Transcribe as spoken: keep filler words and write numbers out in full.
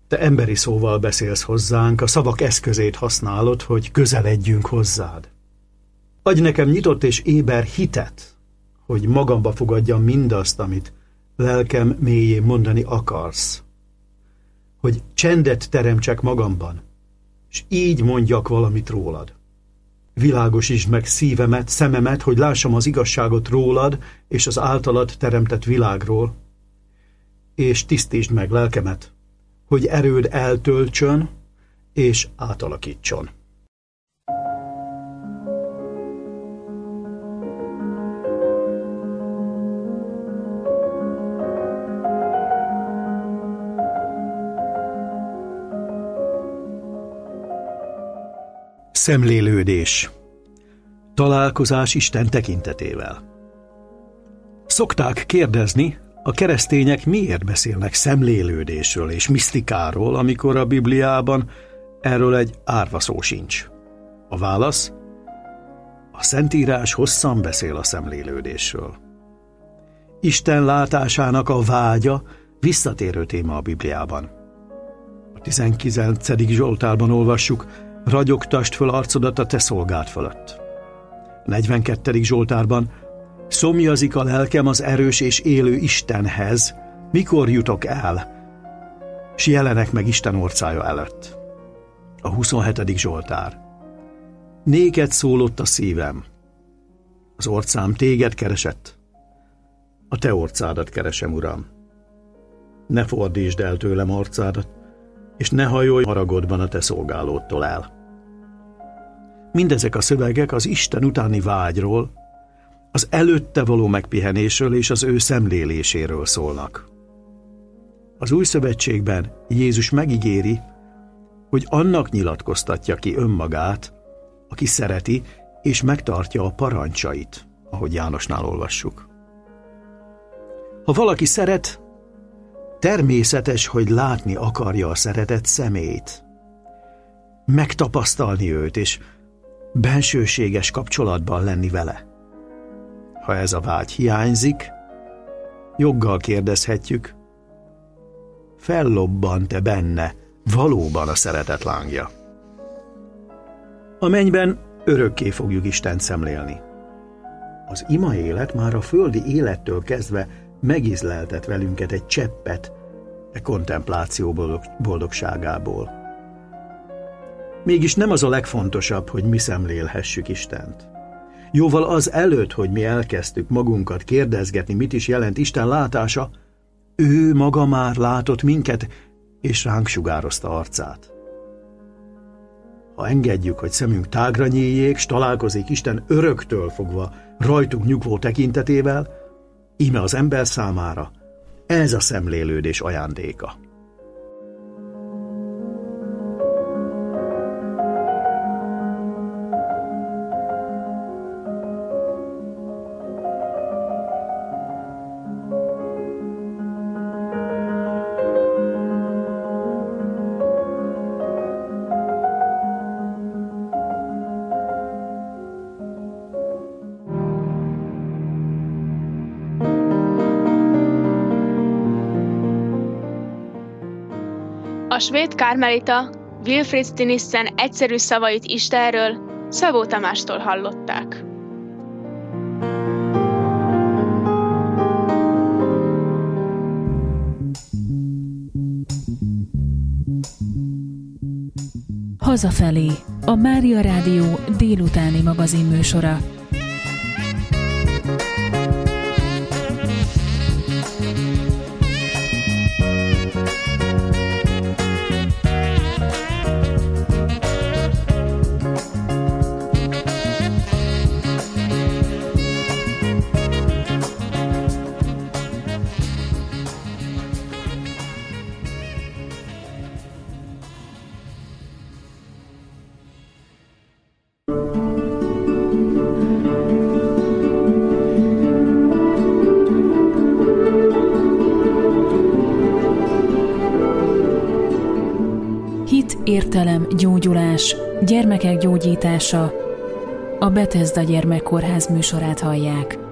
Te emberi szóval beszélsz hozzánk, a szavak eszközét használod, hogy közeledjünk hozzád. Adj nekem nyitott és éber hitet, hogy magamba fogadjam mindazt, amit lelkem mélyén mondani akarsz. Hogy csendet teremtsek magamban, és így mondjak valamit rólad. Világosítsd meg szívemet, szememet, hogy lássam az igazságot rólad és az általad teremtett világról, és tisztítsd meg lelkemet, hogy erőd eltöltsön és átalakítson. Szemlélődés. Találkozás Isten tekintetével. Szokták kérdezni, a keresztények miért beszélnek szemlélődésről és misztikáról, amikor a Bibliában erről egy árva szó sincs. A válasz: a Szentírás hosszan beszél a szemlélődésről. Isten látásának a vágya visszatérő téma a Bibliában. A tizenkilencedik Zsoltárban olvassuk: ragyogtasd föl arcodat a te szolgád fölött. A negyvenkettedik Zsoltárban: szomjazik a lelkem az erős és élő Istenhez, mikor jutok el, s jelenek meg Isten orcája előtt. A huszonhetedik Zsoltár: néked szólott a szívem, az orcám téged keresett, a te orcádat keresem, Uram. Ne fordítsd el tőlem arcádat, és ne hajolj haragodban a te szolgálódtól el. Mindezek a szövegek az Isten utáni vágyról, az előtte való megpihenésről és az ő szemléléséről szólnak. Az Új Szövetségben Jézus megígéri, hogy annak nyilatkoztatja ki önmagát, aki szereti és megtartja a parancsait, ahogy Jánosnál olvassuk. Ha valaki szeret, természetes, hogy látni akarja a szeretett személyt, megtapasztalni őt és bensőséges kapcsolatban lenni vele. Ha ez a vágy hiányzik, joggal kérdezhetjük, fellobbant-e benne valóban a szeretet lángja? A mennyben örökké fogjuk Istent szemlélni. Az ima élet már a földi élettől kezdve megízleltet velünket egy cseppet e kontempláció boldog, boldogságából. Mégis nem az a legfontosabb, hogy mi szemlélhessük Istent. Jóval az előtt, hogy mi elkezdtük magunkat kérdezgetni, mit is jelent Isten látása, ő maga már látott minket, és ránk sugározta arcát. Ha engedjük, hogy szemünk tágra nyíljék, s találkozik Isten öröktől fogva rajtunk nyugvó tekintetével, íme az ember számára ez a szemlélődés ajándéka. A svéd kármelita Wilfrid Stinissen egyszerű szavait Istenről Szabó Tamástól hallották. Hazafelé, a Mária Rádió délutáni magazinműsora. Értelem, gyógyulás, gyermekek gyógyítása. A Bethesda Gyermekkórház műsorát hallják.